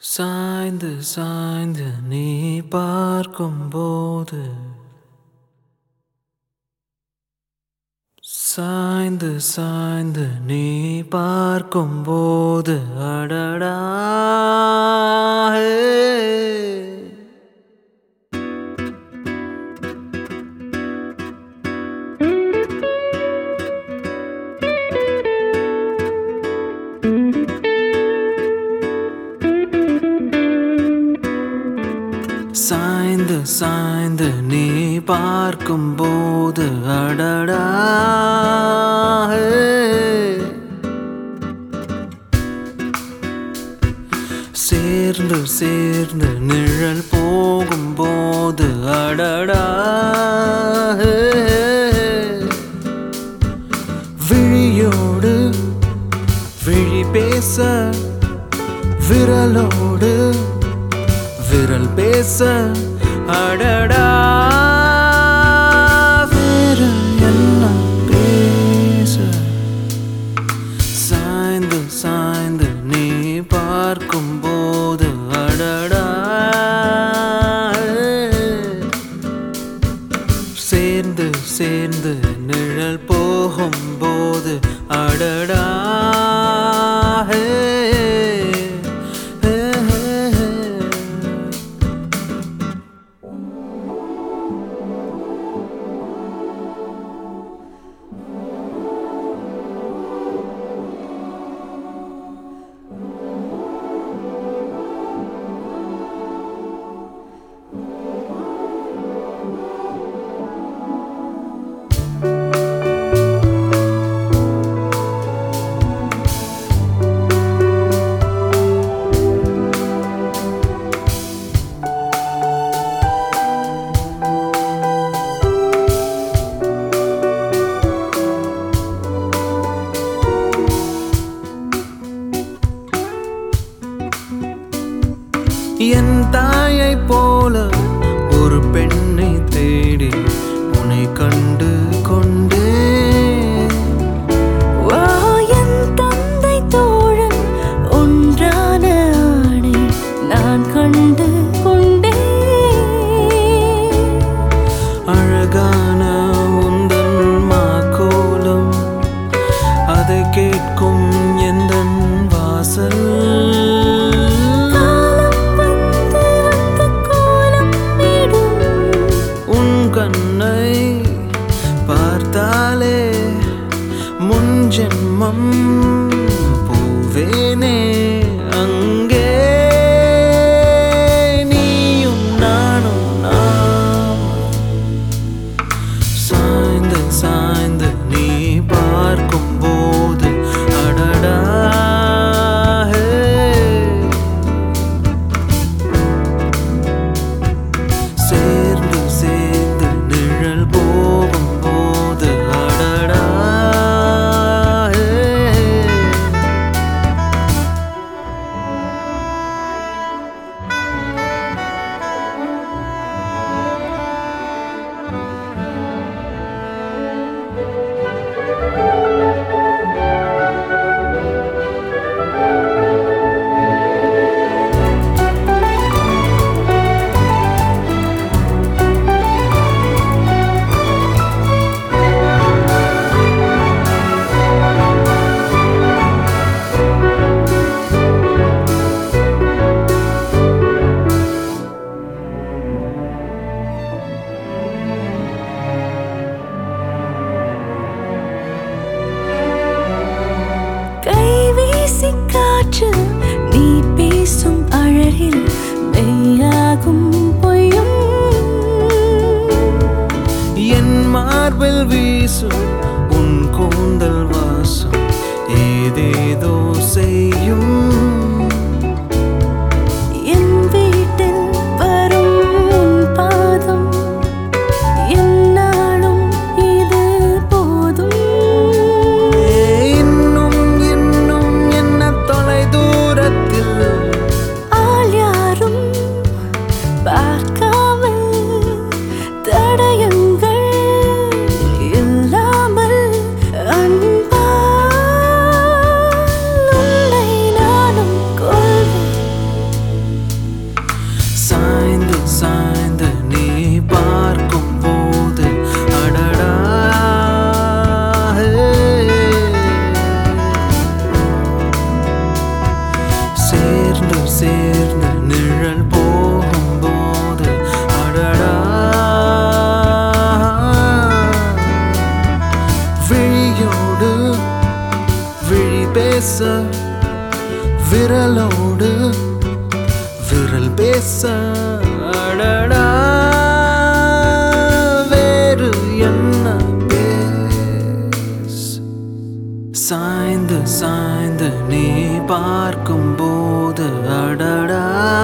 சாய்ந்து சாய்ந்து நீ பார்க்கும்போது சாய்ந்து சாய்ந்து நீ பார்க்கும்போது அடடா சாய்ந்து சாய்ந்து நீ பார்க்கும்போது அடடா சேர்ந்து சேர்ந்து நிழல் போகும்போது அடடா விழியோடு விழி பேச விரலோடு விரல் பேச அடடா விரல் எல்லாம் பேச சாய்ந்து சாய்ந்து நீ பார்க்கும்போது அடடா சேர்ந்து சேர்ந்து நிழல் போகும்போது அடடா என் தாயை போல ஒரு பெண்ணை தேடி உன்னை கண்டு கொண்டே என் தந்தை தோழன் ஒன்றான ஆணை நான் கண்டு கொண்டே அழகான உந்தன் மாக்கோலம் அதை கேட்கும் எந்தன் வாசல் பார்த்தாலே முன் ஜென்மம் போவேனே அங்கே நீயும் நானும் நாம் சாய்ந்து சாய்ந்து நீ பார்க்கும்போது அடடா சேர்ந்து சேர்ந்து நிழல் போகும்போது அடடா காற்று நீ பேசும் அழகில் மெய்யாகும் பொய்யும் என் மார்பில் வீசும் உன் கூந்தல் வாசம் ஏதேதோ செய்யும் என் வீட்டில் வரும் உன் பாதம் என்னாலும் இது போதும் இன்னும் இன்னும் என்ன தொலை தூரத்தில் ஆள் யாரும் பார்க்காமல் தடயங்கள் இல்லாமல் விரலோடு விரல் பேச அடடா வேறு என்ன பேச சாய்ந்து சாய்ந்து நீ பார்க்கும் போது அடடா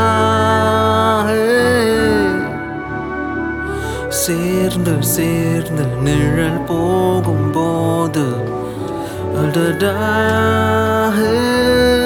சேர்ந்து சேர்ந்து நிழல் போகும் போது அடடா